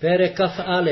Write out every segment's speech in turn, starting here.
פרק כ"א.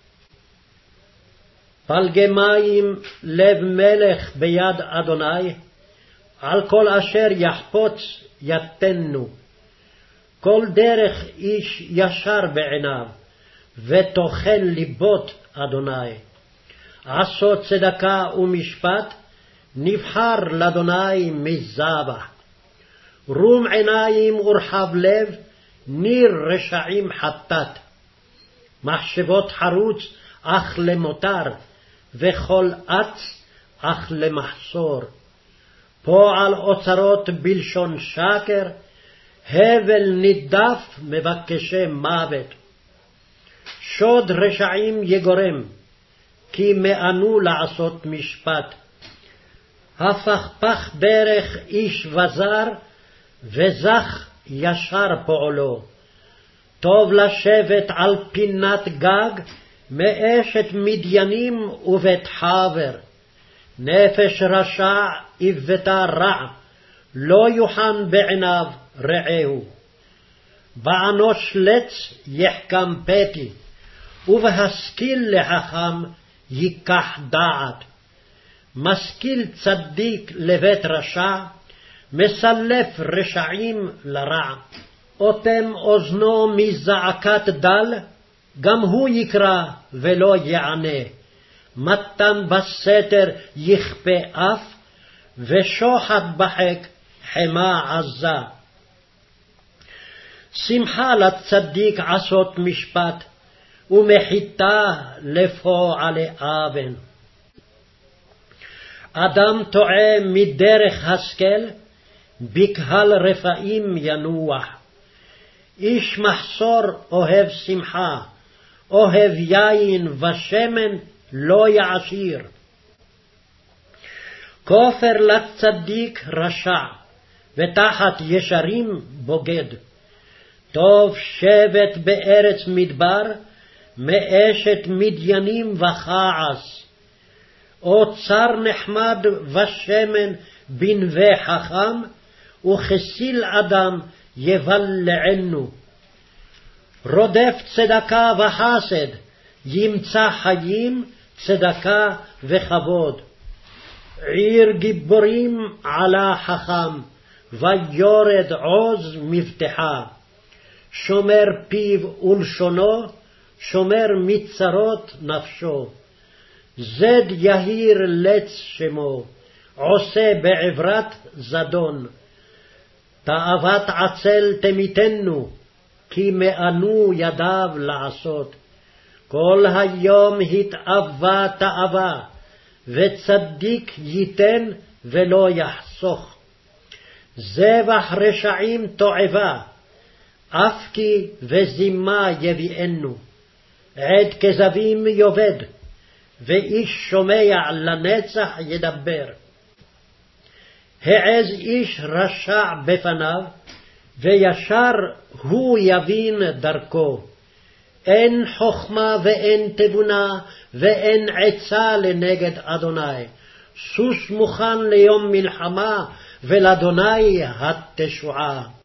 פלגי מים לב מלך ביד אדוני, על כל אשר יחפוץ יתנו. כל דרך איש ישר בעיניו, ותוכן ליבות אדוני. עשות צדקה ומשפט, נבחר לאדוני מזבח. רום עיניים ורחב לב, ניר רשעים חטאת. מחשבות חרוץ אך למותר, וכל אץ אך למחסור. פועל אוצרות בלשון שקר, הבל נידף מבקשי מוות. שוד רשעים יגורם, כי מאנו לעשות משפט. הפכפך ברך איש וזר, וזך ישר פועלו. טוב לשבת על פינת גג, מאשת מדיינים ובית חבר. נפש רשע איבתה רע, לא יוחן בעיניו רעהו. באנוש לץ יחכם פתי, ובהשכיל לחכם ייקח דעת. משכיל צדיק לבית רשע, מסלף רשעים לרע. אוטם אוזנו מזעקת דל, גם הוא יקרא ולא יענה. מתן בסתר יכפה אף, ושוחד בחק חמה עזה. שמחה לצדיק עשות משפט, ומחיתה לפועלי אבן. אדם טועה מדרך השכל, בקהל רפאים ינוח. איש מחסור אוהב שמחה, אוהב יין ושמן לא יעשיר. כופר לצדיק רשע, ותחת ישרים בוגד. טוב שבט בארץ מדבר, מאשת מדיינים וכעס. אוצר נחמד ושמן בנווה חכם, וכסיל אדם יבלענו. רודף צדקה וחסד, ימצא חיים, צדקה וכבוד. עיר גיבורים עלה חכם, ויורד עוז מבטחה. שומר פיו ולשונו, שומר מצרות נפשו. זד יהיר לץ שמו, עושה בעברת זדון. תאוות עצל תמיתנו, כי מאנו ידיו לעשות. כל היום התאווה תאווה, וצדיק ייתן ולא יחסוך. זבח רשעים תועבה, אף כי וזימה יביאנו. עד כזבים יאבד, ואיש שומע לנצח ידבר. העז איש רשע בפניו, וישר הוא יבין דרכו. אין חוכמה ואין תבונה, ואין עצה לנגד אדוני. סוס מוכן ליום מלחמה, ולאדוני התשועה.